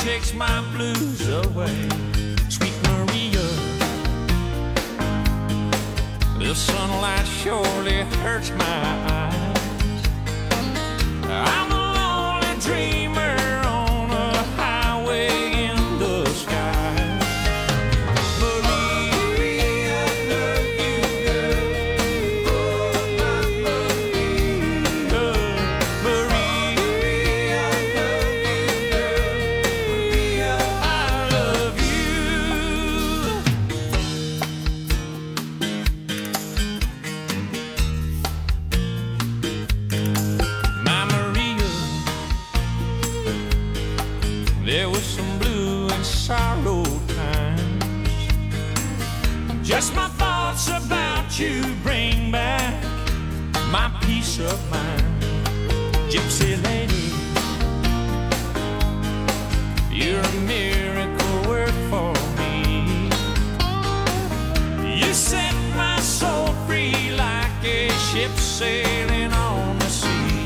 takes my blues away. Sweet Maria, the sunlight surely hurts my eyes. I'm a lonely dreamer on a highway in the sky. Maria, I love you, girl. Oh, my Maria. Maria, I love you, girl. Maria, I love you. My Maria, there was some blue and sorrow times. Just my thoughts about you bring back my peace of mind. Gypsy lady, you're a miracle work for me. You set my soul free like a ship sailing on the sea.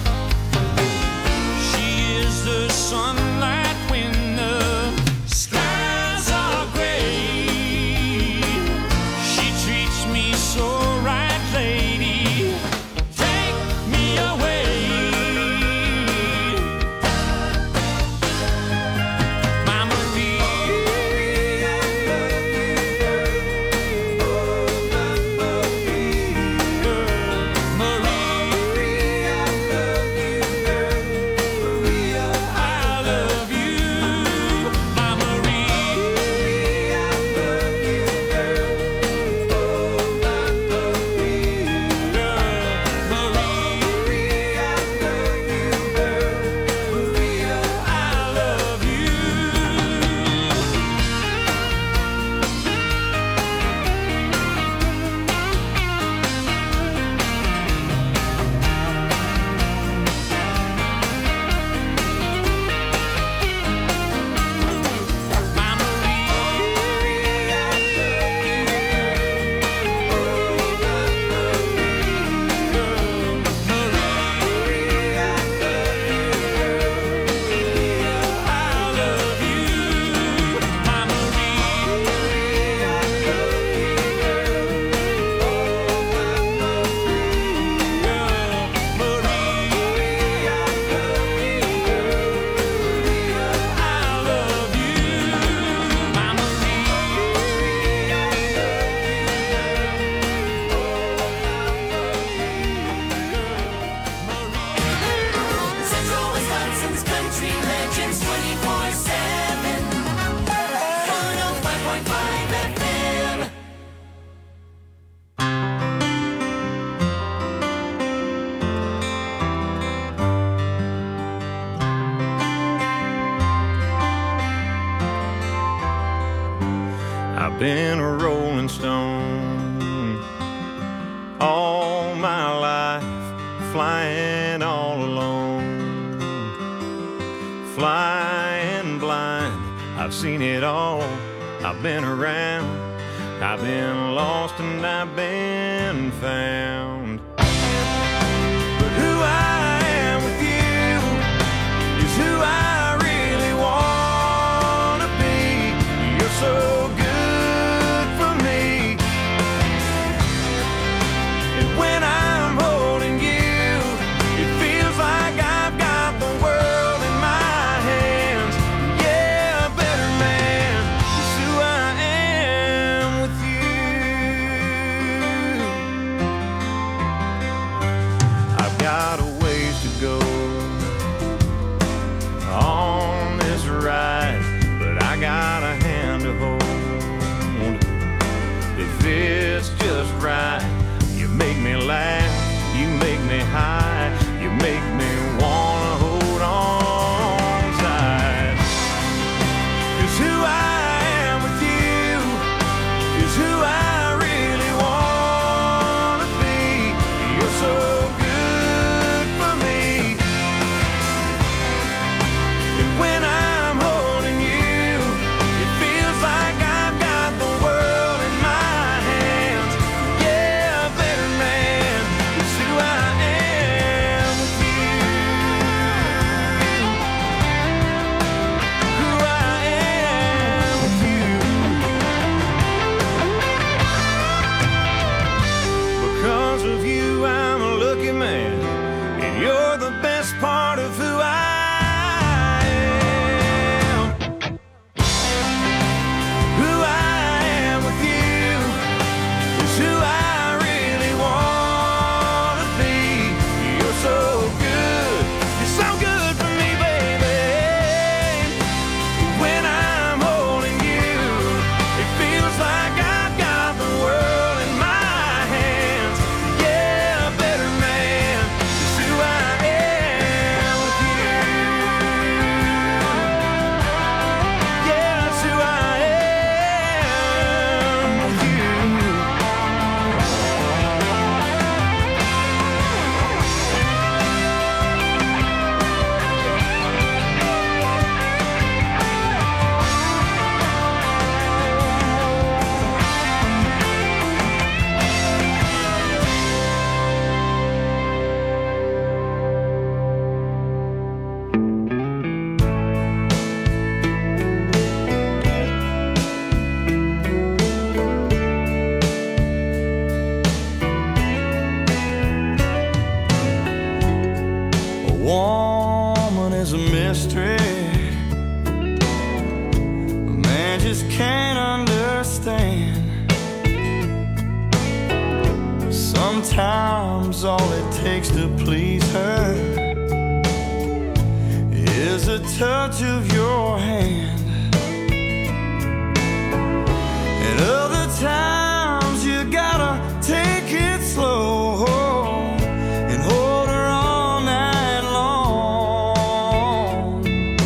She is the sunlight when the skies are gray. She treats me so right, lady. Take me away. My Maria, I love you, girl. Oh, my Maria. Maria, I love you, girl. Maria, I love you. My Maria, I love you, girl. Oh, my Maria. Maria, I love you, girl. Maria, I love you. My Maria, I love you, girl. Oh, my Maria. Maria, I love you, girl. Maria, I love you. My Maria, I love you, girl. Oh, my Maria. Maria, I love you, girl. Maria, I love you. My Maria, I Central Wisconsin's country legends 24/7. 105.5 FM. I've been a rolling stone all my life, flying all alone, flying blind. I've seen it all, I've been around, I've been lost and I've been found. But who I am with you is who I really want to be. You're so good for me. And when I'm holding you, it feels like I've got the world in my hands. Yeah, a better man is who I am with you. woman is a mystery. A man just can't understand. Sometimes all it takes to please her is a touch of your hand. And other times you gotta take it slow and hold her all night long.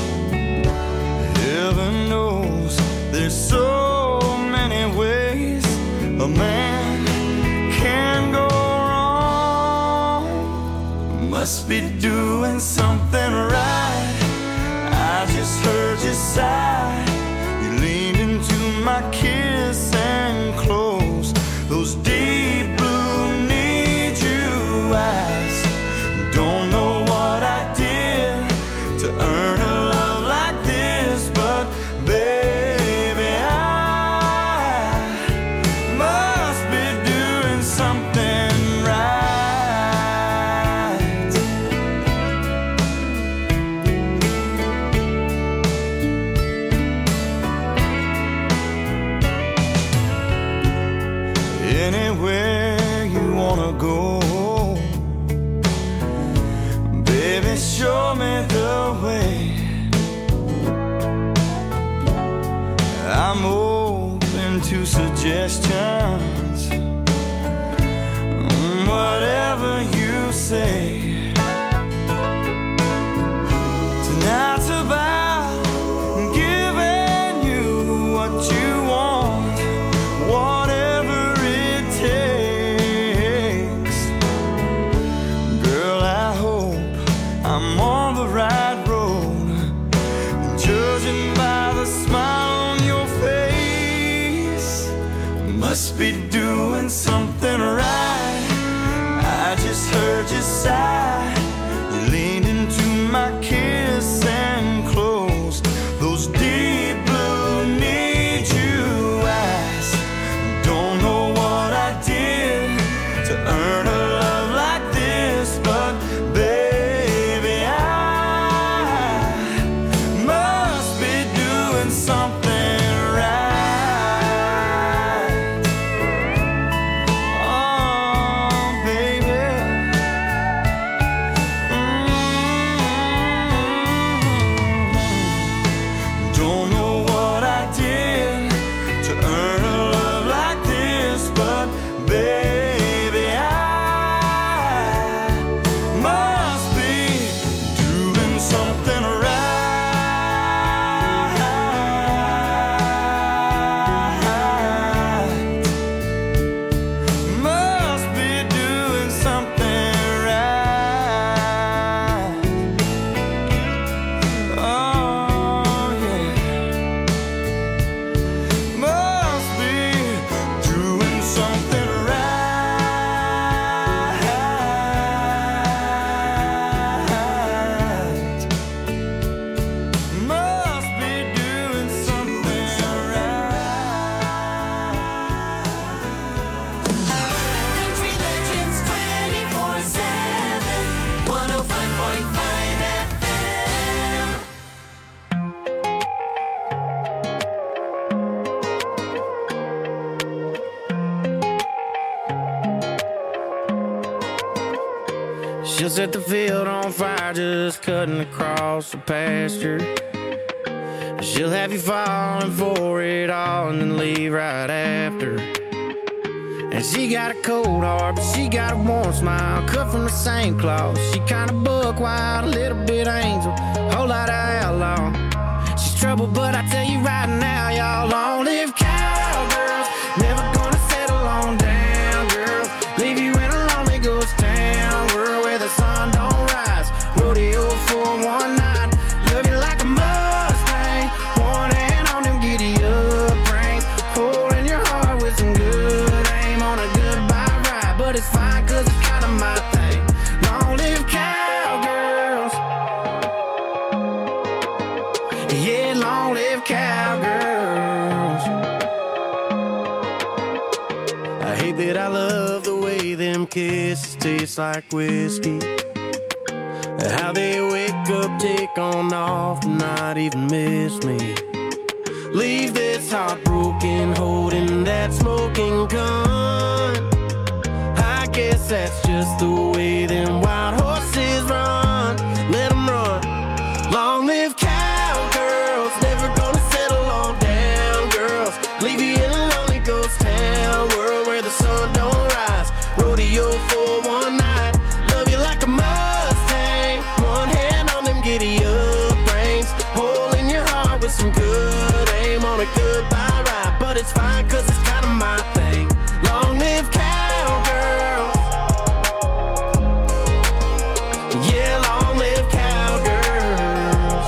Heaven knows there's so many ways a man can go wrong. Must be doing something right. I just heard you sigh. You leaned into my kiss and closed those deep blue need you eyes. Don't know what I did to earn a love like this, but baby, I must be doing something right. Anywhere you wanna go, baby, show me the way. I'm open to suggestions, whatever you say. Tonight's about giving you what you want, whatever it takes. Girl, I hope I'm on the right road, judging by the smile on your face. Must be doing something right. I just heard you sigh. You leaned into my kiss and closed those deep blue need you eyes. Don't know what I did to earn a love like this, but baby, I must be doing something right. Oh, baby. Don't know what I did to earn a love like this, but baby, I must be doing something right. Must be doing something right. Oh, yeah. Must be doing something right. Must be doing something right. Country Legends 24/7, 105.5 FM. She'll set the field on fire just cutting across the pasture. She'll have you falling for it all and then leave right after. And she got a cold heart, but she got a warm smile, cut from the same cloth. She kinda buck wild, a little bit angel, whole lot of outlaw. She's trouble, but I tell you right now, y'all long-live cowgirls, never gonna settle on down, girl. Leave you in a lonely ghost town, world where the sun don't rise. Rodeo for one night, love you like a Mustang, one hand on them giddy up reins, holding your heart with some good aim on a goodbye ride. But it's fine, cause it's kinda my thing. Long live cowgirls. Yeah, long live cowgirls. I hate that I love the way them kisses taste like whiskey, how they take on off, not even miss me. Leave this heartbroken, holding that smoking gun. I guess that's just the way them wild horses run. Let them run. Long live cowgirls, never gonna settle on down girls. Leave you in a lonely ghost town, world where the sun don't rise. Rodeo for one night, love you like a Mustang. One hand on them giddy up reins, hole in your heart with some good aim on a goodbye ride. But it's fine cause it's kinda my thing. Long live cowgirls. Yeah, long live cowgirls.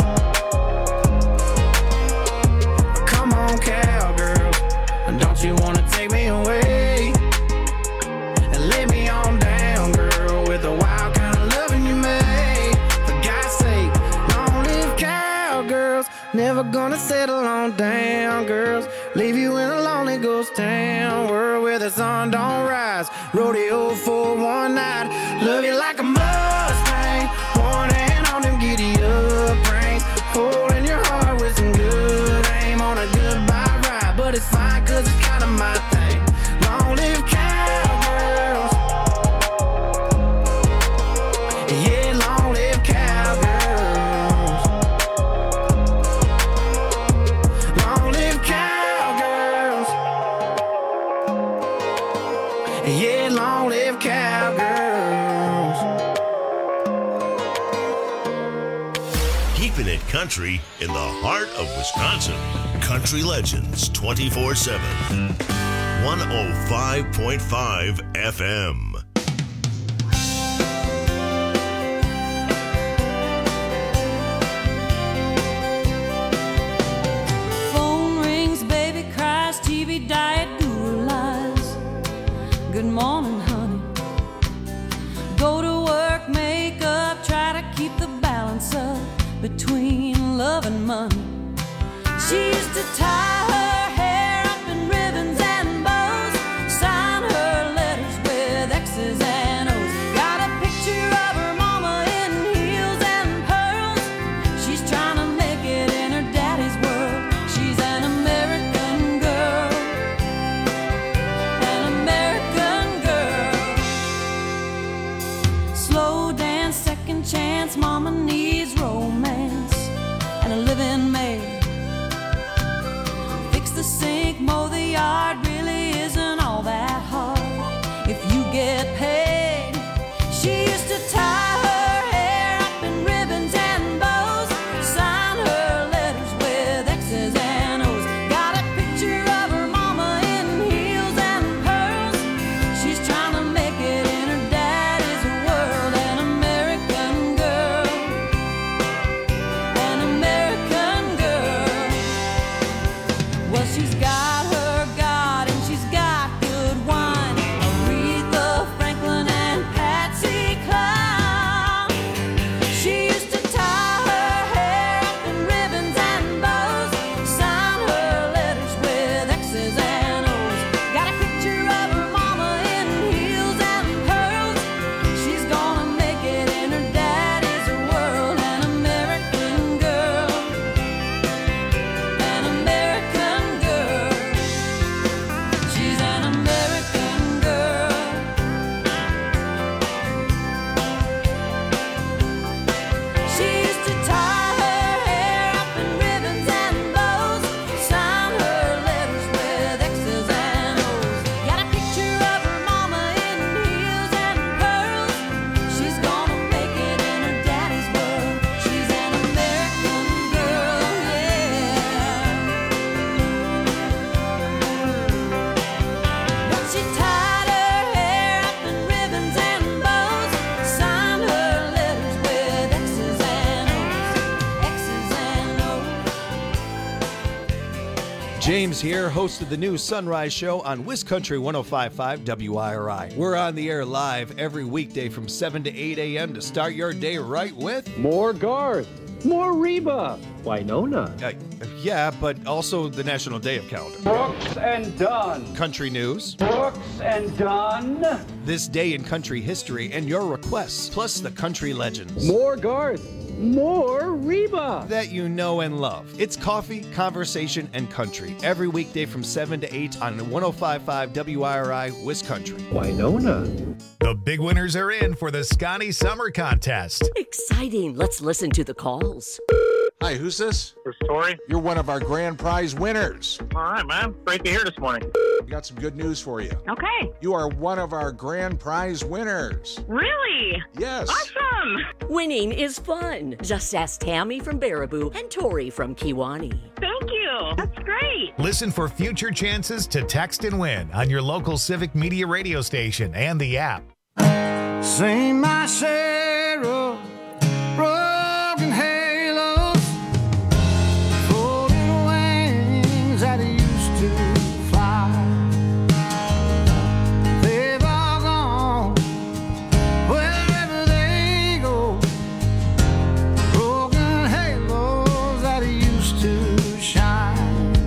Come on, cowgirls, don't you wanna take me away and lay me on down, girl, with the wild kind of loving you made. For God's sake, long live cowgirls, never gonna settle on down, girls. Leave you in a lonely ghost town, world where the sun don't rise. Rodeo for one night, love you like a Mustang. One hand on them giddy up reins, holding your heart with some good aim on a goodbye ride. But it's fine cause it's kinda my thing. Long live cowgirls. Yeah, long live cowgirls. Long live cowgirls. Yeah, long live cowgirls. Keeping it country in the heart of Wisconsin. Country Legends 24/7. 105.5 FM. Phone rings, baby cries, TV diet, guru lies. Good morning, honey. Go to work, make up, try to keep the balance up between love and money. She used to tie her hair up in ribbons and bows, sign her letters with X's and O's. Got a picture of her mama in heels and pearls. She's trying to make it in her daddy's world. She's an American girl, an American girl. Slow dance, second chance, mama needs romance and a living maid. Fix the sink, mow the yard, really isn't all that hard if you get paid. She used to tie her hair up in ribbons and bows, sign her letters with X's and O's. Got a picture of her mama in heels and pearls. She's trying to make it in her daddy's world. An American girl, an American girl. Well, she's got her God and she's got good wine. Aretha Franklin and Patsy Cline. She used to tie her hair up in ribbons and bows, sign her letters with X's and O's. Got a picture of her mama in heels and pearls. She's gonna make it in her daddy's world. An American girl, an American girl. She's an American girl. She used to tie her hair up in ribbons and bows, sign her letters with X's and O's. Got a picture of her mama in heels and pearls. She's gonna make it in her daddy's world. She's an American girl, yeah. But she tied her hair up in ribbons and bows, signed her letters with X's and O's, X's and O's. James here, host of the new Sunrise Show on WisCountry 105.5 WIRI. We're on the air live every weekday from 7 to 8 a.m. to start your day right with... More Garth. More Reba. Winona. Yeah, but also the National Day of Calendar. Brooks and Dunn. Country news, Brooks and Dunn. this day in country history, and your requests, plus the country legends. More Garth. More Reba. that you know and love. It's coffee, conversation, and country every weekday from 7 to 8 on 105.5 WIRI Wisconsin. Winona. The big winners are in for the Scotty Summer Contest. Exciting. Let's listen to the calls. Hi, who's this? This is Tori. You're one of our grand prize winners. All right, man. Great to hear this morning. We got some good news for you. Okay. You are one of our grand prize winners. Really? Yes. Awesome. Winning is fun. Just ask Tammy from Baraboo and Tori from Kiwani. Thank you. That's great. Listen for future chances to text and win on your local Civic Media radio station and the app. Sing my share of broken halos, folded wings that used to fly. They've all gone wherever they go. Broken halos that used to shine.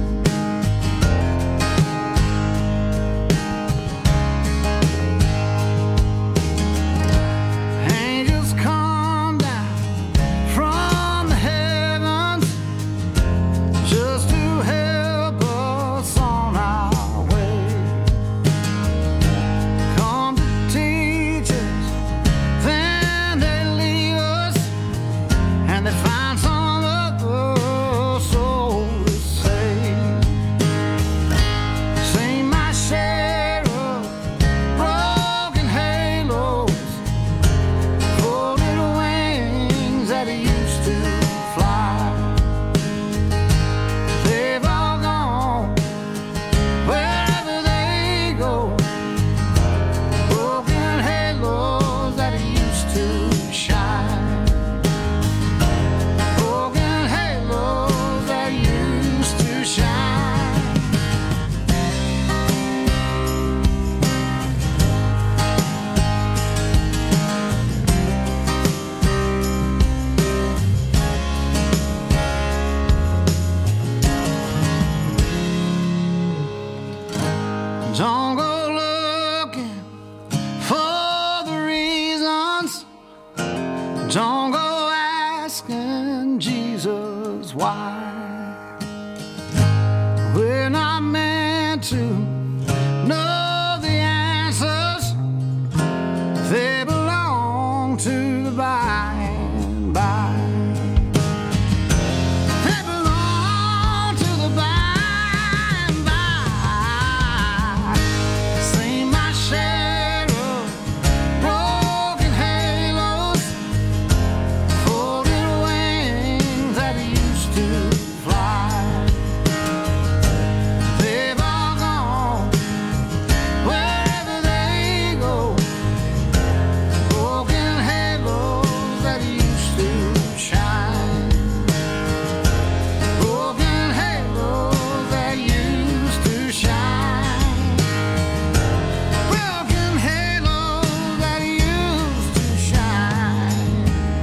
Angels come down from the heavens just to help us on our way. Come to teach us, then they leave us, and they find some other soul to save. Sing my share of broken halos, folded wings that used to fly. They've all gone wherever they go. Broken halos that used to shine. Broken halos that used to shine. Don't go looking for the reasons. Don't go asking Jesus why. We're not meant to know the answers. They belong to the by and by. They belong to the by and by. Sing my share of broken halos, folded wings that used to fly. They've all gone wherever they go. Broken halos that used to shine. Broken halos that used to shine. Broken halos that used to shine.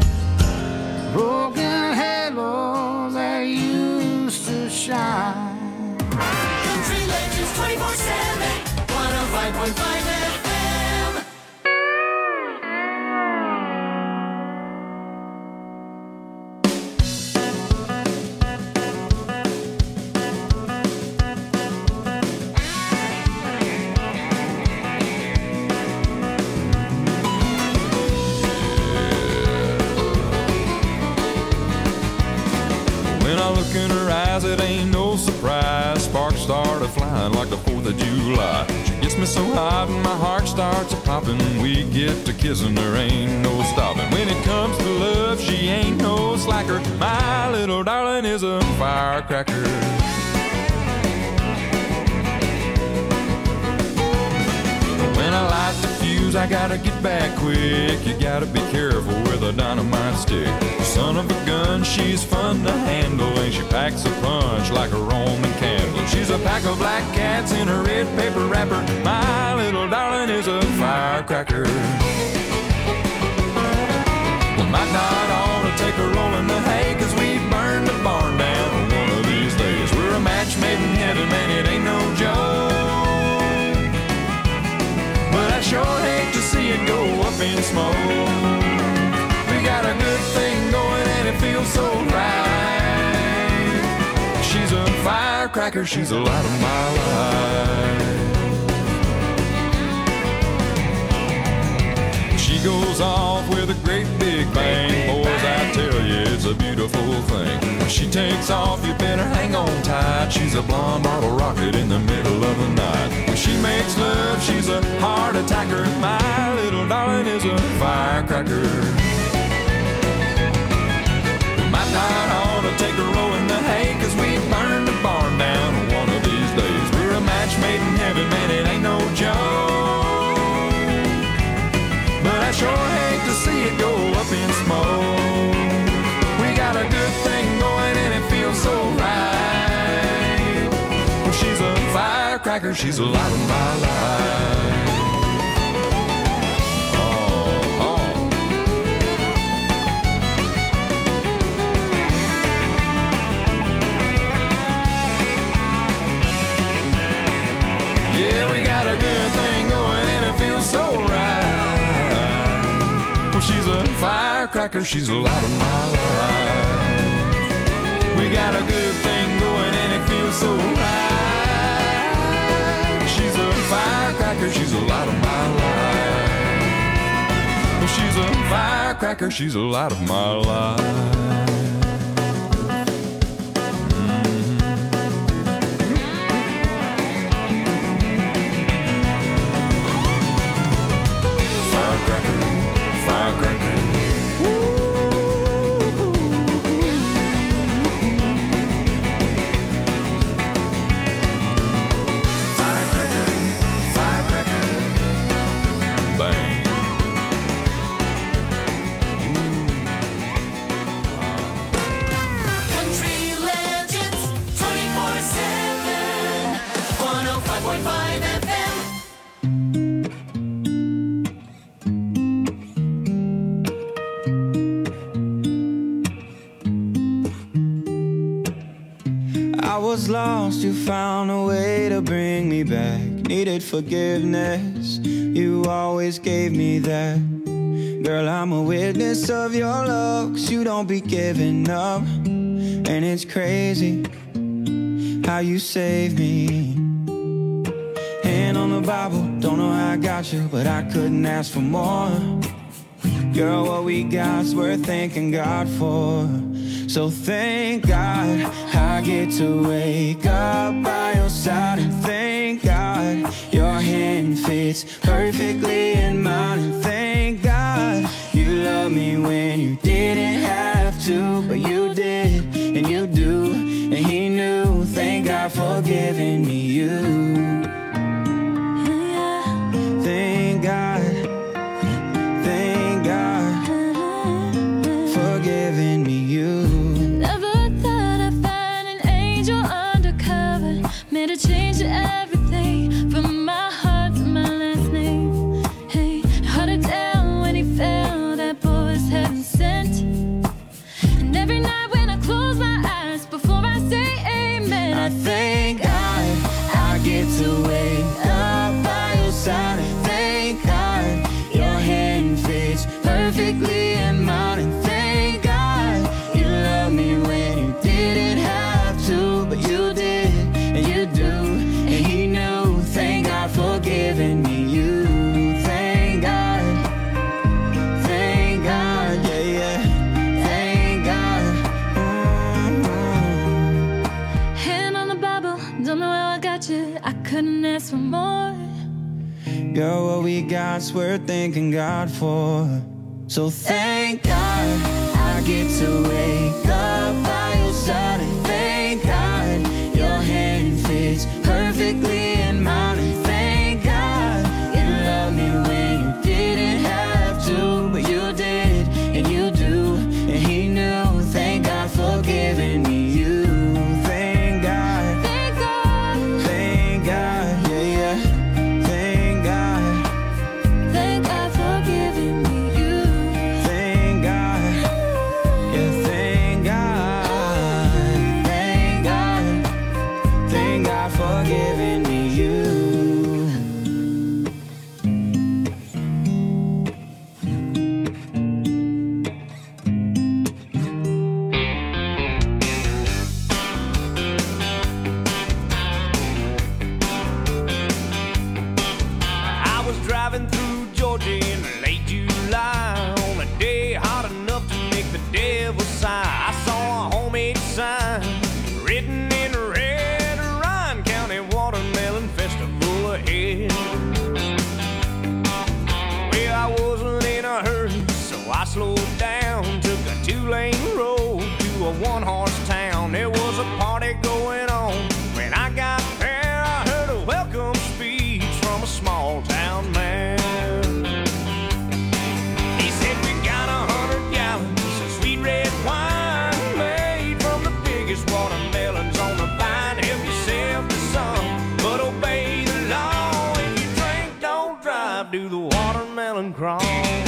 Broken halos that used to shine. Country Legends 24/7, 105.5 FM. When I look in her eyes, it ain't no surprise. Sparks started flying like the 4th of July. She gets me so hot and my heart starts a-popping. We get to kissing, there ain't no stopping. When it comes to love, she ain't no slacker. My little darling is a firecracker. When I light the fuse, I gotta get back quick. You gotta be careful with a dynamite stick. Son of a gun, she's fun to handle, and she packs a punch like a Roman candle. She's a pack of black cats in a red paper wrapper. My little darling is a firecracker. We might not ought to take a roll in the hay, 'cause we burned the barn down one of these days. We're a match made in heaven, man, it ain't no joke. But I sure hate to see it go up in smoke. We got a good thing going and it firecracker, she's the light of my life. She goes off with a great big bang. Boys, I tell you, it's a beautiful thing. When she takes off, you better hang on tight. She's a blonde bottle rocket in the middle of the night. When she makes love, she's a heart attacker. My little darling is a firecracker. We might not ought to take a row in the hay, 'cause we burn the barn down one of these days. We're a match made in heaven, man, it ain't no joke. But I sure hate to see it go up in smoke. We got a good thing going and it feels so right. Well, she's a firecracker, she's the light of my life. Yeah, we got a good thing going and it feels so right. Well, she's a firecracker, she's the light of my life. We got a good thing going and it feels so right. She's a firecracker, she's the light of my life. Well, she's a firecracker, she's the light of my life. Lost, you found a way to bring me back. Needed forgiveness, you always gave me that. Girl, I'm a witness of your love, 'cause you don't be giving up. And it's crazy how you saved me. Hand on the Bible, don't know how I got you, but I couldn't ask for more. Girl, what we got's worth thanking God for. So thank God I get to wake up by your side, and thank God your hand fits perfectly in mine, and thank God you love me when you didn't have to, but you did and you do, and he knew. Thank God for giving me you. Thank God, thank God for giving me you. Made a change to everything, from my heart to my last name. Hey, hard to tell when he fell, that boy was heaven sent. And every night when I close my eyes, before I say amen, I thank God I get to wake up by your side, and thank God your hand fits perfectly in mine, and thank God you love me when you didn't have to, but you did. And you do, and he knew. Thank God for giving me you. Thank God, yeah, yeah. Thank God. hand on the Bible, don't know how I got you, I couldn't ask for more. Girl, what we got's worth thanking God for. So thank God I get to wake up by your side, and thank God your hand fits perfectly in mine, and thank God you love me when you didn't have to, but you did and you do, and he knew. Thank God for giving me you. Thank God, thank God, thank God, yeah, yeah. Thank God, thank God for giving me you. Thank God, one-horse town. There was a party going on. When I got there, I heard a welcome speech from a small-town man. He said, we got 100 gallons of sweet red wine made from the biggest watermelons on the vine. Help yourself to some, but obey the law. If you drink, don't drive, do the watermelon crawl.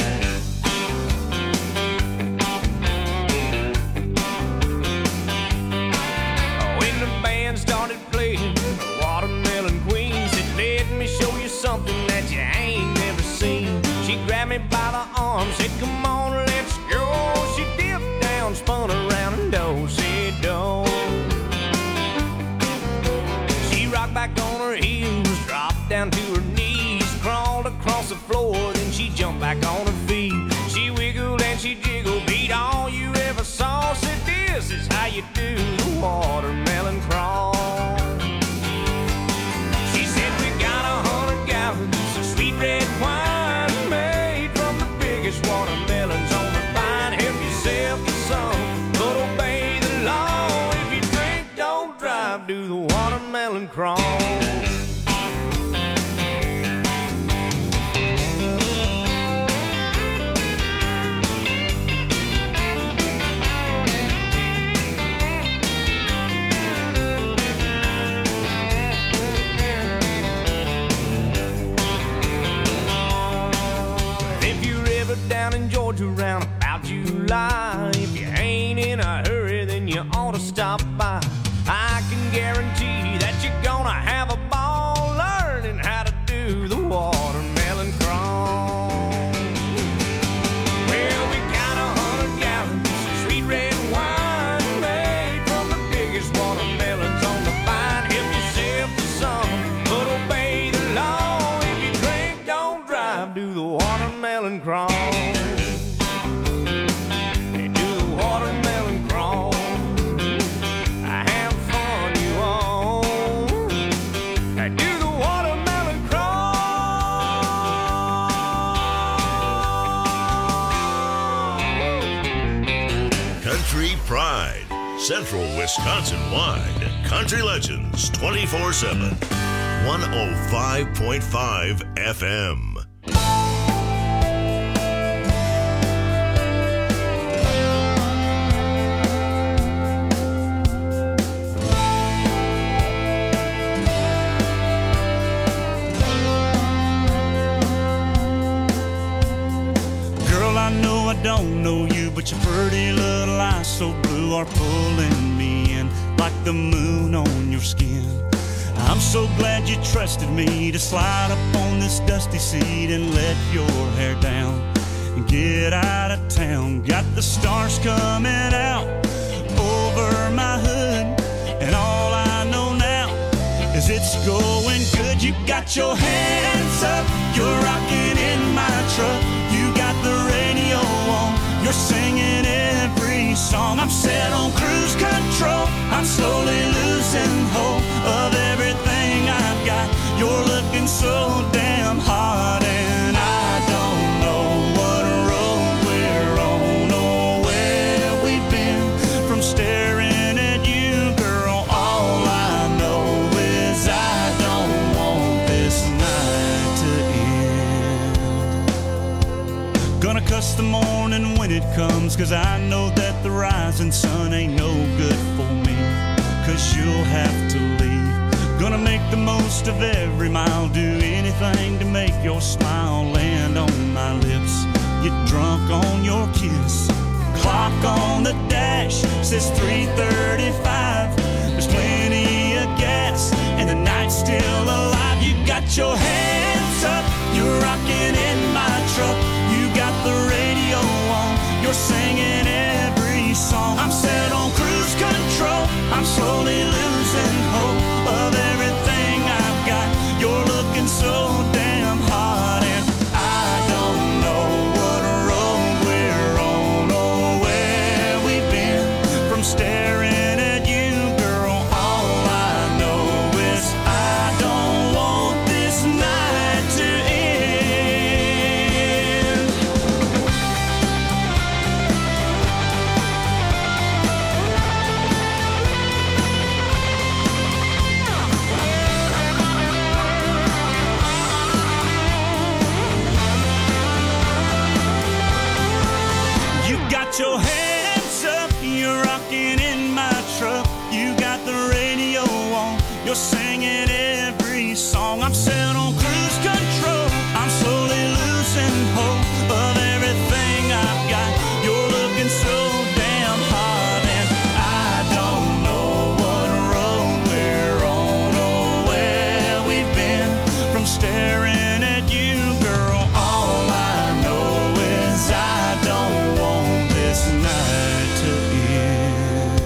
When the band started playing, the Watermelon Queen said, let me show you something that you ain't never seen. She grabbed me by the arm, said, come on, let's go. She dipped down, spun around, and do-si-do. She rocked back on her heels, dropped down to her knees, crawled across the floor, then she jumped back on her feet. She wiggled and she jiggled, beat all you ever saw. Said, this is how you do the watermelon crawl. She said, we got 100 gallons of sweet red wine made from the biggest watermelons on the vine. Help yourself to some, but obey the law. If you drink, don't drive, do the watermelon crawl. Down in Georgia around about July, if you ain't in a hurry, then you ought to stop by. I can guarantee that you're gonna have a ball learning how to do the watermelon crawl. Well, we got 100 gallons of sweet red wine made from the biggest watermelons on the vine. Help yourself to some, but obey the law. If you drink, don't drive, do the watermelon crawl. Pride, Central Wisconsin-wide. Country Legends 24/7. 105.5 FM. Girl, I know I don't know you, but your pretty little eyes so blue are pulling me in like the moon on your skin. I'm so glad you trusted me to slide up on this dusty seat and let your hair down and get out of town. Got the stars coming out over my hood, and all I know now is it's going good. You got your hands up, you're rocking in my truck. You got the radio on, you're singing every song. I'm set on cruise control, I'm slowly losing hope of everything I've got. You're looking so damn hot, and I don't know what road we're on or where we've been from staring at you, girl. All I know is I don't want this night to end. Gonna cuss the morning when it comes, 'cause I know that the rising sun ain't no good for me, 'cause you'll have to leave. Gonna make the most of every mile, do anything to make your smile land on my lips. Get drunk on your kiss. Clock on the dash says 3:35. There's plenty of gas and the night's still alive. You got your hands up, you're rocking in my truck. You got the radio on, you're singing every song. I'm set on cruise control, I'm slowly losing hope of everything I've got. You're looking so damn hot, and I don't know what road we're on or where we've been from staring at you, girl. All I know is I don't want this night to end. your hands up, you're rocking in my truck. You got the radio on, you're singing every song. I'm set on cruise control, I'm slowly losing hope of everything I've got. You're looking so damn hot, and I don't know what road we're on or where we've been from staring at you, girl. All I know is I don't want this night to end.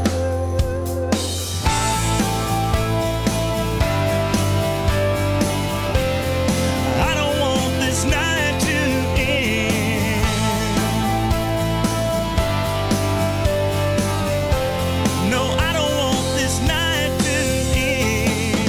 I don't want this night to end. No, I don't want this night to end.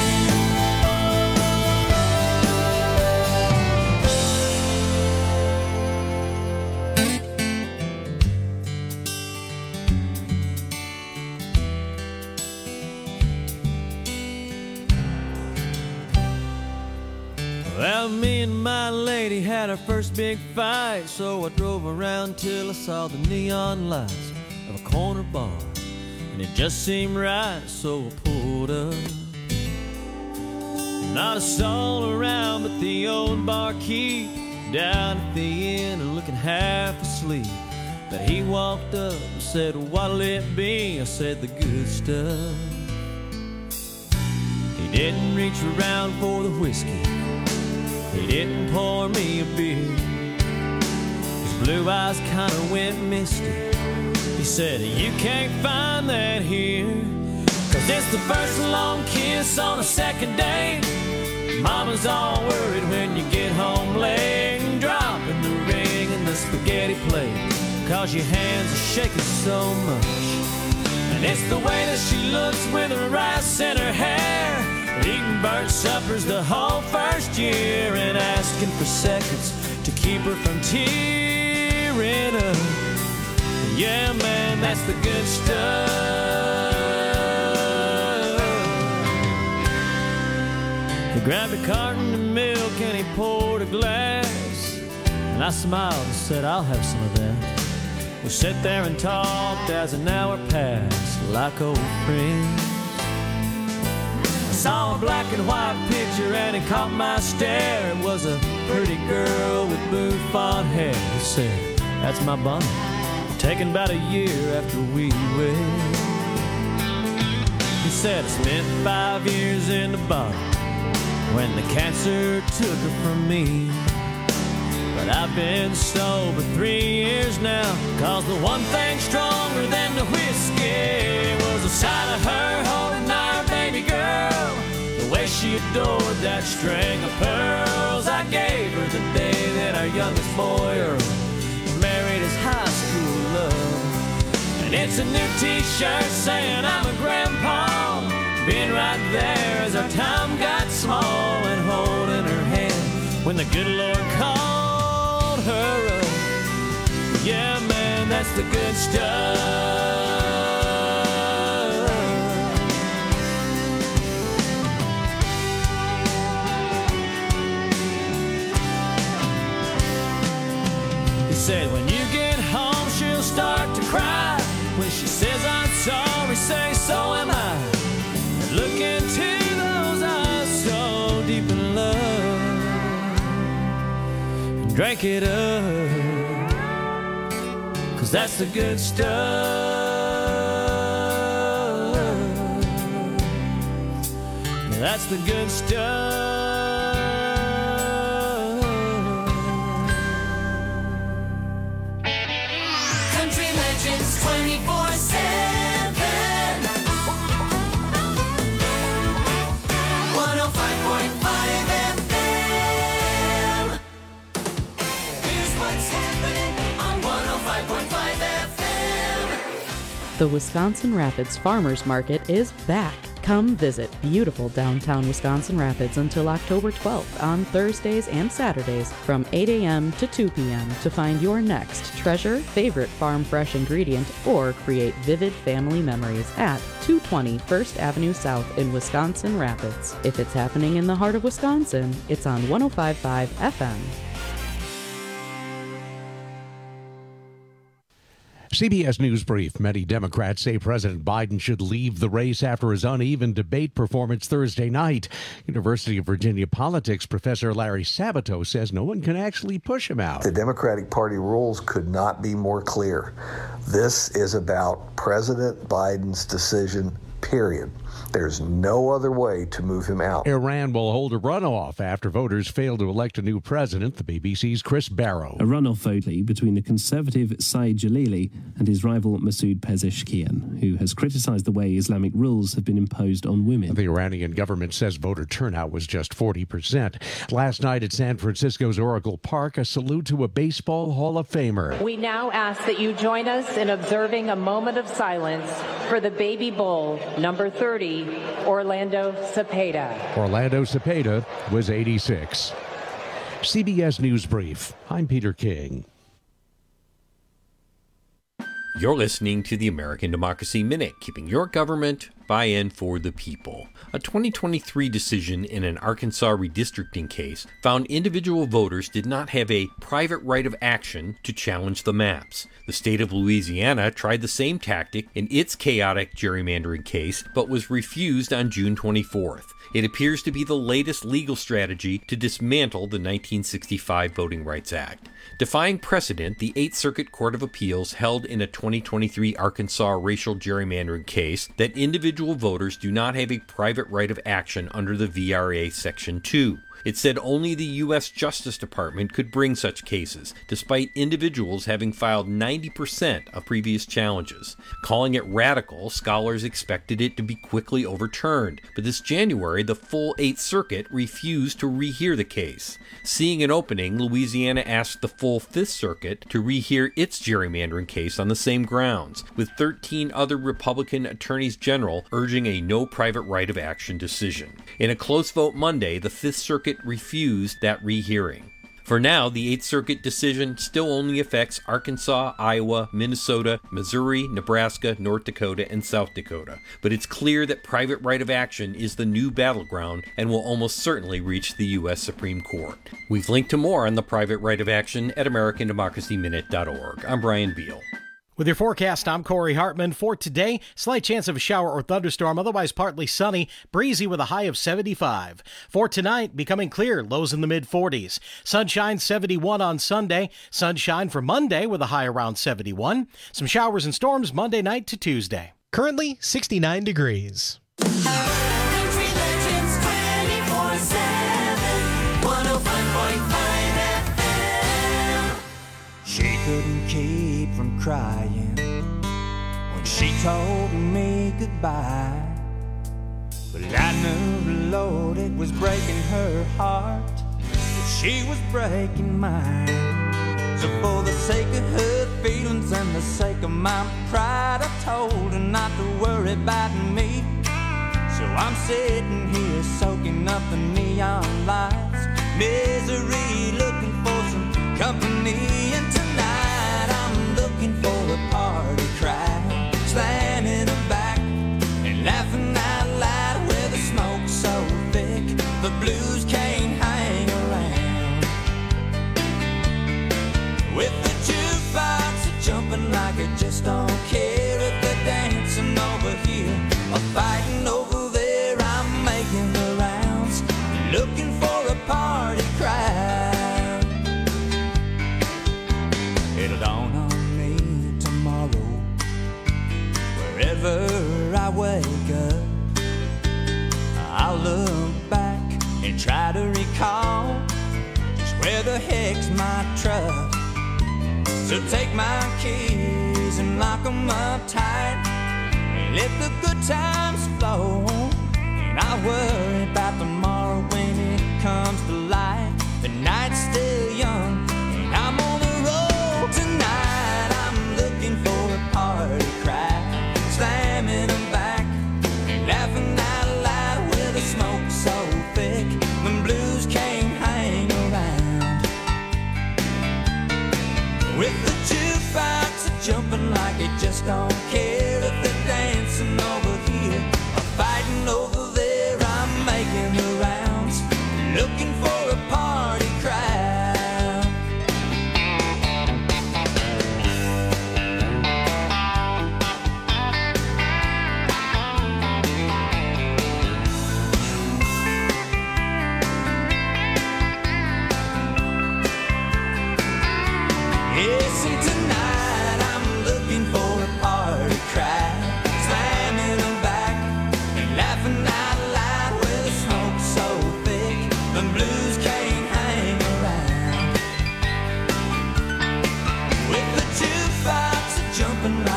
Well, me and my lady had our first big fight, so I drove around till I saw the neon lights of a corner bar, and it just seemed right, so I pulled up. Not a soul around but the old barkeep down at the inn and looking half asleep. But he walked up and said, "What'll it be?" I said, "The good stuff." He didn't reach around for the whiskey, he didn't pour me a beer. His blue eyes kinda went misty. He said, "You can't find that here, 'cause it's the first long kiss on a second date. Mama's all worried when you get home late, and dropping the ring in the spaghetti plate, 'cause your hands are shaking so much. And it's the way that she looks with her rice in her hair, eating burnt suppers the whole first year, and asking for seconds to keep her from tearing up. Yeah, man, that's the good stuff." He grabbed a carton of milk and he poured a glass, and I smiled and said, "I'll have some of that." We sat there and talked as an hour passed like old friends. I saw a black and white picture and it caught my stare. It was a pretty girl with bouffant hair. He said, "That's my Bonnie, taken about a year after we wed." He said, "I spent 5 years in the bottom when the cancer took her from me. But I've been sober 3 years now, 'cause the one thing stronger than the whiskey was the sight of her holding our baby girl, the way she adored that string of pearls I gave her the day that our youngest boy Earl married his high school love. And it's a new t-shirt saying I'm a grandpa, being right there as our time got small, and holding her hand when the good Lord called her up. Yeah, man, that's the good stuff. He said, "When you get home, she'll start to cry. When she says I'm sorry, say so am I. And look into those eyes so deep in love, and drink it up, 'cause that's the good stuff. That's the good stuff." Country Legends 24/7. 105.5 FM. Here's what's happening on 105.5 FM. The Wisconsin Rapids Farmers Market is back. Come visit beautiful downtown Wisconsin Rapids until October 12th on Thursdays and Saturdays from 8 a.m. to 2 p.m. to find your next treasure, favorite farm fresh ingredient, or create vivid family memories at 220 First Avenue South in Wisconsin Rapids. If it's happening in the heart of Wisconsin, it's on 105.5 FM. CBS News Brief. Many Democrats say President Biden should leave the race after his uneven debate performance Thursday night. University of Virginia politics professor Larry Sabato says no one can actually push him out. The Democratic Party rules could not be more clear. This is about President Biden's decision, period. There's no other way to move him out. Iran will hold a runoff after voters failed to elect a new president, the BBC's Chris Barrow. A runoff vote between the conservative Saeed Jalili and his rival Masoud Pezeshkian, who has criticized the way Islamic rules have been imposed on women. The Iranian government says voter turnout was just 40%. Last night at San Francisco's Oracle Park, a salute to a Baseball Hall of Famer. We now ask that you join us in observing a moment of silence for the baby bull, number 30, Orlando Cepeda. Orlando Cepeda was 86. CBS News Brief. I'm Peter King. You're listening to the American Democracy Minute, keeping your government by and for the people. A 2023 decision in an Arkansas redistricting case found individual voters did not have a private right of action to challenge the maps. The state of Louisiana tried the same tactic in its chaotic gerrymandering case, but was refused on June 24th. It appears to be the latest legal strategy to dismantle the 1965 Voting Rights Act. Defying precedent, the 8th Circuit Court of Appeals held in a 2023 Arkansas racial gerrymandering case that individual voters do not have a private right of action under the VRA Section 2. It said only the U.S. Justice Department could bring such cases, despite individuals having filed 90% of previous challenges. Calling it radical, scholars expected it to be quickly overturned, but this January, the full 8th Circuit refused to rehear the case. Seeing an opening, Louisiana asked the full 5th Circuit to rehear its gerrymandering case on the same grounds, with 13 other Republican attorneys general urging a no private right of action decision. In a close vote Monday, the 5th Circuit refused that rehearing. For now, the 8th Circuit decision still only affects Arkansas, Iowa, Minnesota, Missouri, Nebraska, North Dakota, and South Dakota. But it's clear that private right of action is the new battleground and will almost certainly reach the U.S. Supreme Court. We've linked to more on the private right of action at AmericanDemocracyMinute.org. I'm Brian Beal. With your forecast, I'm Corey Hartman. For today, slight chance of a shower or thunderstorm, otherwise partly sunny, breezy with a high of 75. For tonight, becoming clear, lows in the mid-40s. Sunshine 71 on Sunday. Sunshine for Monday with a high around 71. Some showers and storms Monday night to Tuesday. Currently 69 degrees. Country Legends 24/7, 105.5 FM. She couldn't keep from crying when she told me goodbye. But I knew the Lord, it was breaking her heart, but she was breaking mine. So for the sake of her feelings and the sake of my pride, I told her not to worry about me. So I'm sitting here soaking up the neon lights, misery, looking for some company. And tonight I'm looking for a party crowd, slamming her back and laughing out loud, where the smoke's so thick the blues can't hang around. With the jukebox jumping like it just don't care, if they're dancing over here or fighting over there, I'm making the rounds, looking for a party crowd. It'll dawn on me tomorrow, wherever I wake up, I'll look back and try to recall just where the heck's my truck. So take my keys and lock them up tight, and let the good times flow. And I'll worry about tomorrow when it comes to light. The night's still young and I'm on the road tonight. I'm looking for a party crowd, slamming them back and laughing out loud, where the smoke's so thick the blues can't hang around. With the jukebox jumping like it just don't care, if they're dancing over here or fighting over there, I'm making the rounds, looking for a party crowd.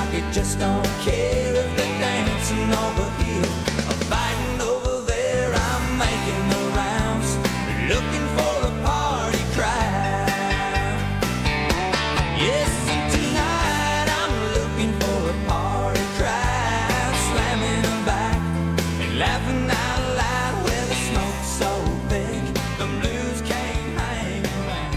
pocket just don't care if they're dancing over here or fighting over there. I'm making the rounds, looking for a party crowd. Yes, and tonight I'm looking for a party crowd, slamming them back and laughing out loud. Where the smoke's so big, the blues can't hang around.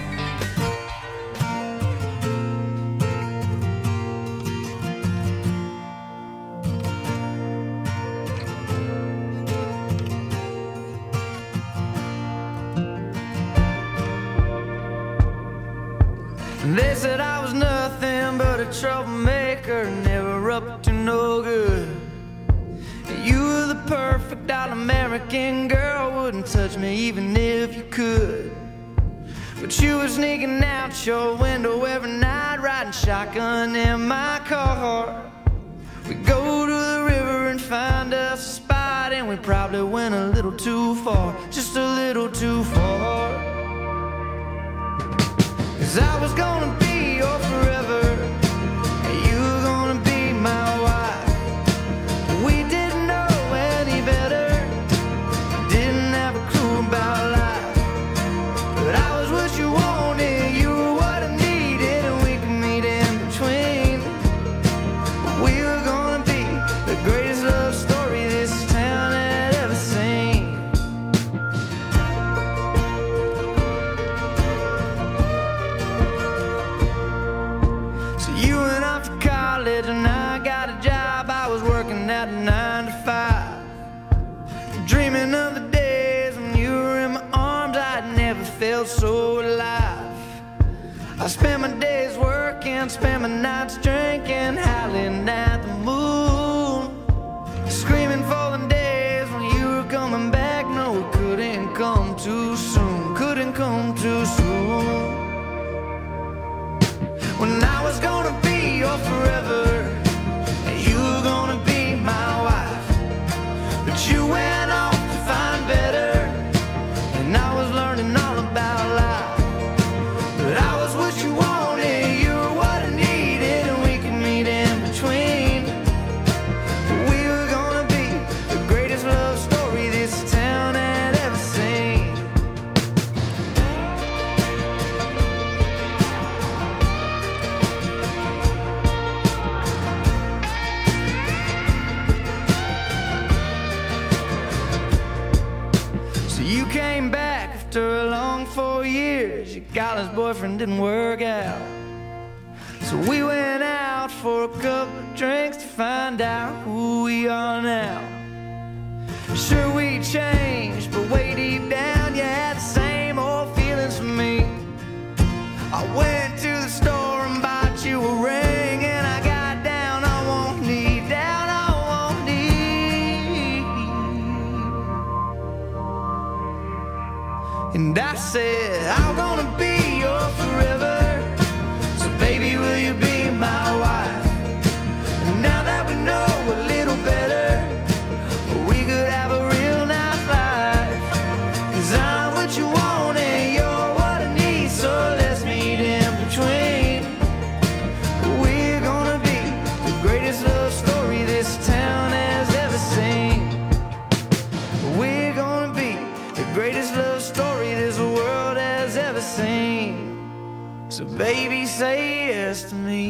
They said I was nothing but a troublemaker, never up to no good. You were the perfect all-American girl, wouldn't touch me even if you could. But you were sneaking out your window every night, riding shotgun in my car. We go to the river and find us a spot, and we probably went a little too far, just a little too far. 'Cause I was gonna be your forever, and you were gonna be my wife. We didn't know any better, didn't have a clue about life. But I was what you wanted, you were what I needed, and we could meet in between. We were gonna be the greatest love story this town had ever seen. So you went off to college and I got a job. I was working at a 9 to 5, dreaming of the days when you were in my arms. I'd never felt so alive. I spent my days working, spent my nights drinking, howling at the moon, screaming for the days when you were coming back. No, it couldn't come too soon, couldn't come too soon. When I was gonna be your forever, and you were gonna be my wife. But you went off to find better, and I was learning all about life. But I was what you wanted, you were what I needed, and we could meet in between. We were gonna be the greatest love story this town had ever seen. So you came back after a long 4 years. Your college boyfriend didn't work out, so we went out for a couple of drinks to find out who we are now. Sure, we changed, but way deep down you had the same old feelings for me. I went to the store and bought you a ring, and I got down on one knee, down on one knee. And I said, I'm gonna be your forever, so baby, will you be my wife? And now that we know a little better, we could have a real nice life. 'Cause I'm what you want and you're what I need, so let's meet in between. We're gonna be the greatest love story this town has ever seen. We're gonna be the greatest love story this world has ever seen. So baby, say yes to me.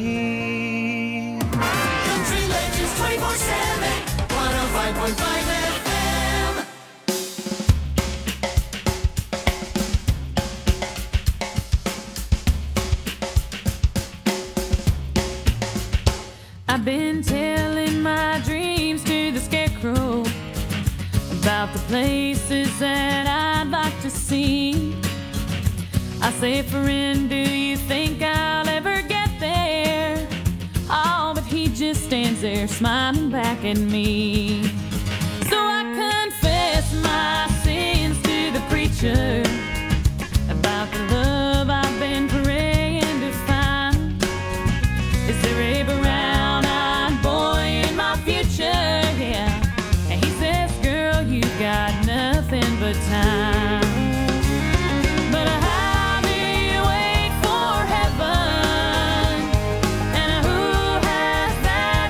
Country Legends 24/7, 105.5 FM. I've been telling my dreams to the scarecrow about the places that I'd like to see. I say, friend, do you think I'll ever get there? Oh, but he just stands there smiling back at me. So I confess my sins to the preacher about the love I've been praying to find. Is there a brown-eyed boy in my future? Yeah. And he says, girl, you got nothing but time. But how do you wait for heaven? And who has that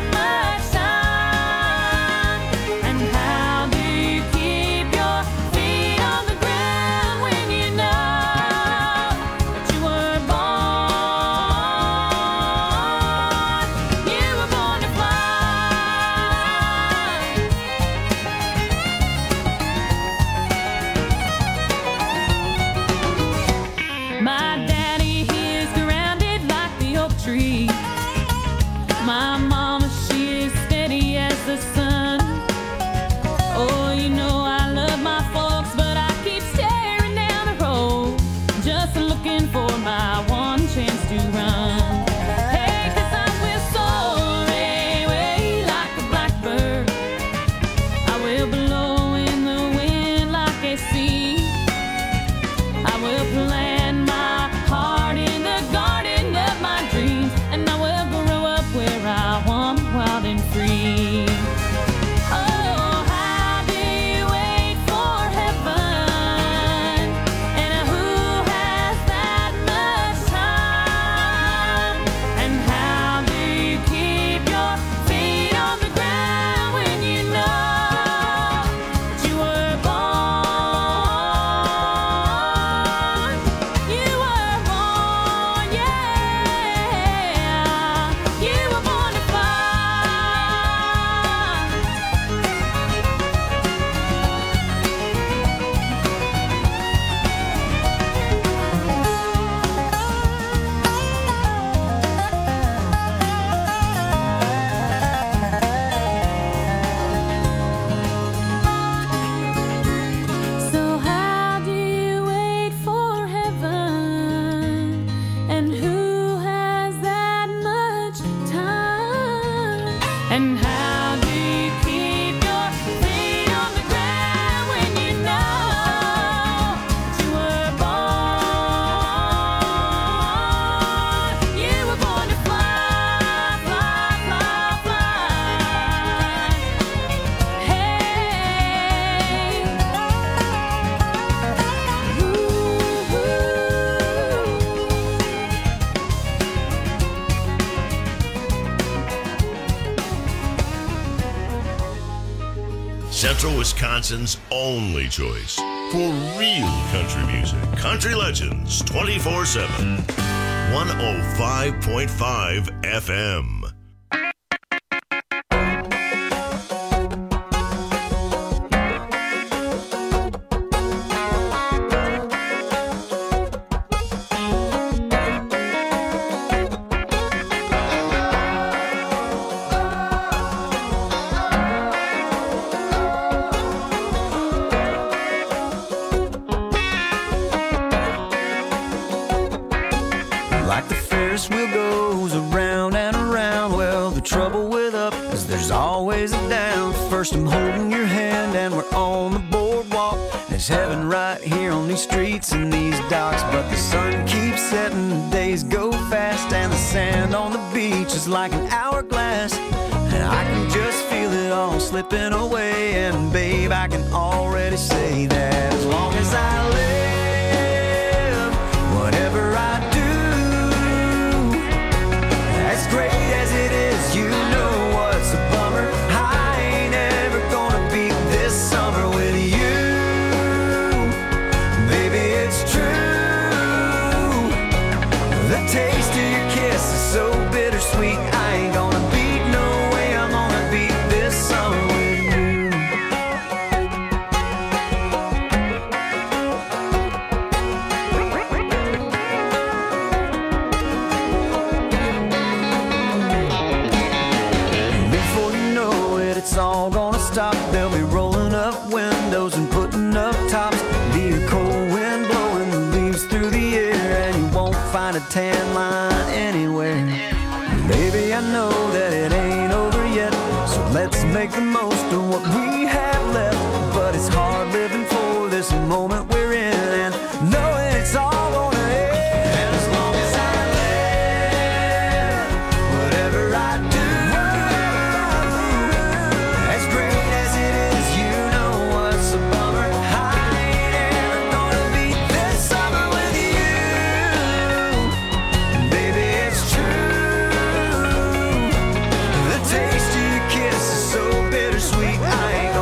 my mama, she is steady as the sun. Oh, you know I love my folks, but I keep staring down the road, just looking for my one chance to run. Hey, 'cause I will soar away like a blackbird. I will blow in the wind like a sea. I will plant my heart in the garden of my dreams, and I will grow up where I want, wild and free. Oh, how do you wait for heaven? And who has that much time? And how do you keep your feet on the ground when you know that you were born? You were born, yeah. You were born to fly. So how do you wait for heaven? And who has that much time? And how do you keep your feet on the ground when you know that you were born? You were born to fly, fly, fly, fly. Central Wisconsin's only choice for real country music. Country Legends 24/7. 105.5 FM. Like the Ferris wheel goes around and around. Well, the trouble with up is there's always a down. First I'm holding your hand and we're on the boardwalk. There's heaven right here on these streets and these docks. But the sun keeps setting, the days go fast, and the sand on the beach is like an hourglass. And I can just feel it all slipping away. And babe, I can already say that as long as I live, whatever I do, as great as it is, you know what's a bummer. I ain't ever gonna beat this summer with you. Baby, it's true. The taste of your kiss is so bittersweet. I ain't gonna beat, no way I'm gonna beat this summer with you. Before you know it, it's all gonna stop. They'll be rolling up windows and putting up tops. Be a cold wind blowing the leaves through the air, and you won't find a tan line anywhere. Baby, I know that it ain't over yet, so let's make the most of what we have left. But it's hard living for this moment we're in, and knowing it's all gonna end. And as long as I live, whatever I do, as great as it is, you know what's a bummer. I ain't ever gonna beat this summer with you. Baby, it's true. The taste of your kiss is so bittersweet. I ain't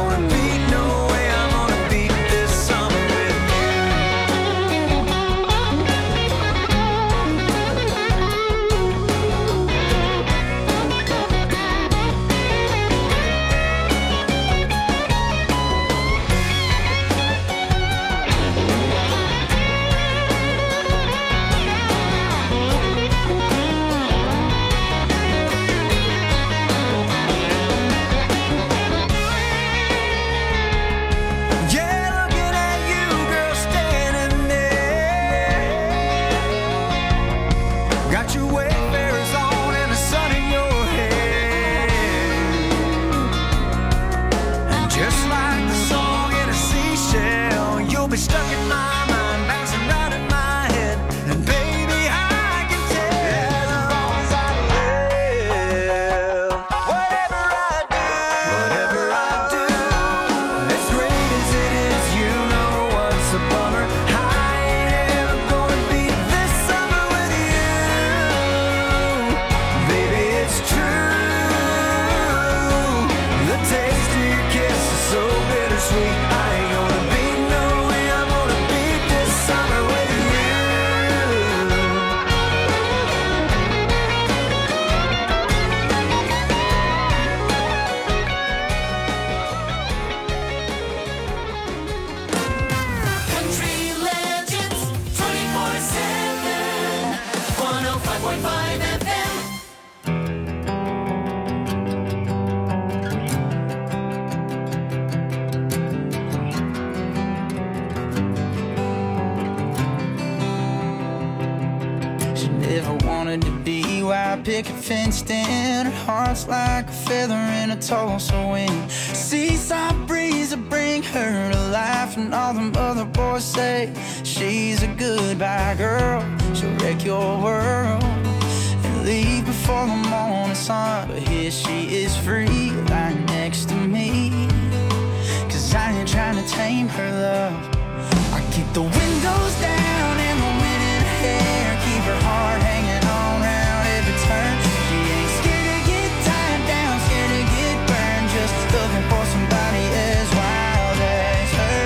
wanted to be white picket fenced in. Her heart's like a feather in a Tulsa wind. Seaside breeze will bring her to life, and all them other boys say she's a goodbye girl. She'll wreck your world and leave before the morning sun. But here she is free, lying next to me, 'cause I ain't trying to tame her love. I keep the windows down and the wind in her hair, keep her heart hanging on round every turn. She ain't scared to get tied down, scared to get burned, just looking for somebody as wild as her.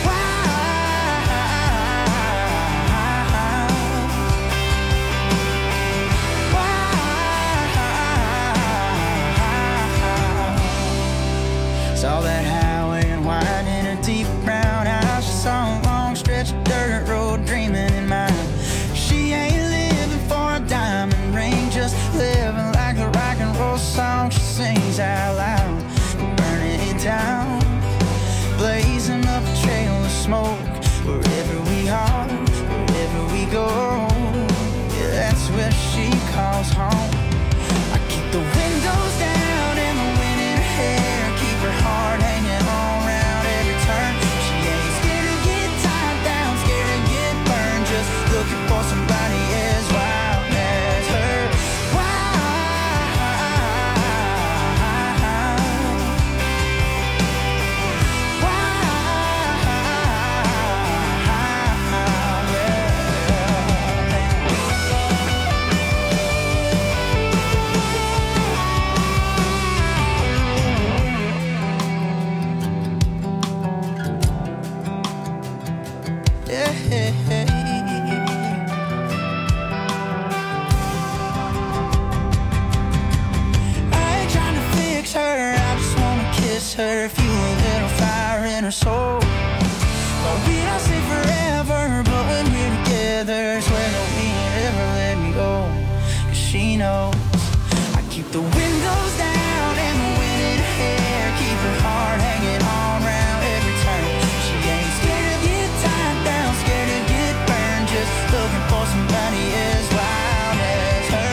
Saw that highway and wide in her deep brown eyes. She saw a long stretch of dirt road dreaming in mind. She ain't living for a diamond ring, just living like the rock and roll song she sings out loud. Burning it down, blazing up a trail of smoke. Wherever we are, wherever we go, yeah, that's where she calls home. I keep the windows down and the wind in her hair, keep her heart hanging on round every turn. She ain't scared to get tied down, scared to get burned, just looking for somebody as wild as her. Her, fuel a little fire in her soul. But we don't say forever, but when we're together, swear that we ain't ever let me go. 'Cause she knows I keep the windows down and the wind in her hair, keep her heart hanging on round every turn. She ain't scared to get tied down, scared to get burned, just looking for somebody as wild as her.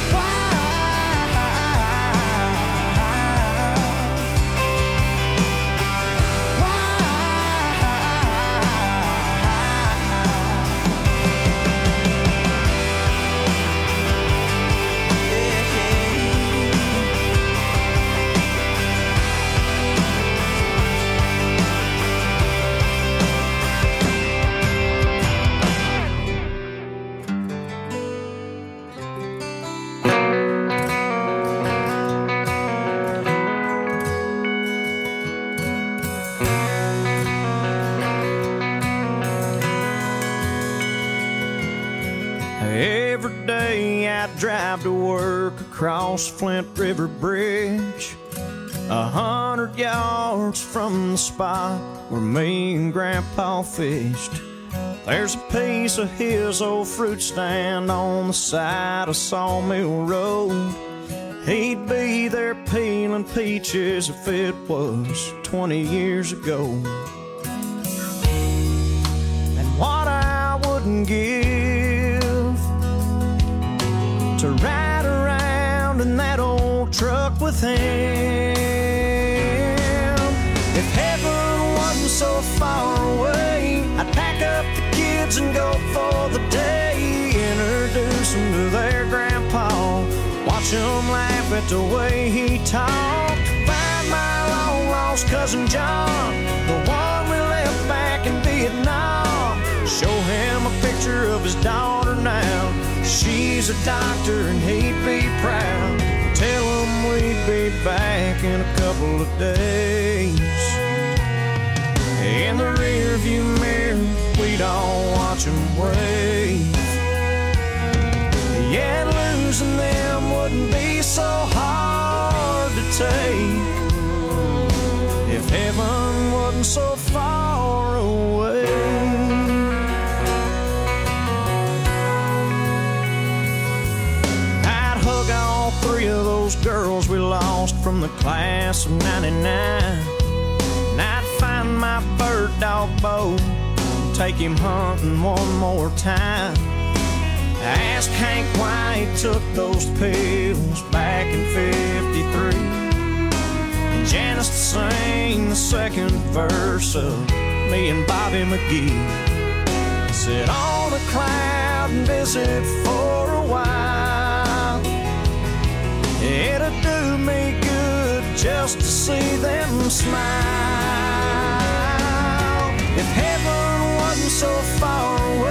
Every day I drive to work across Flint River Bridge, 100 yards from the spot where me and Grandpa fished. There's a piece of his old fruit stand on the side of Sawmill Road. He'd be there peeling peaches if it was 20 years ago. And what I wouldn't give to ride around in that old truck with him. If heaven wasn't so far away, I'd pack up the kids and go for the day. Introduce them to their grandpa, watch them laugh at the way he talked. Find my long lost cousin John, the one we left back in Vietnam. Show him a picture of his daughter now. She's a doctor and he'd be proud. Tell him we'd be back in a couple of days. In the rearview mirror, we'd all watch him wave. Yeah, losing them wouldn't be so hard to take if heaven wasn't so far away. All three of those girls we lost from the class of '99. And I'd find my bird dog Bo, take him hunting one more time. Ask Hank why he took those pills back in 53. And Janice to sing the second verse of me and Bobby McGee. Sit on a cloud and visit for a while. It'll do me good just to see them smile.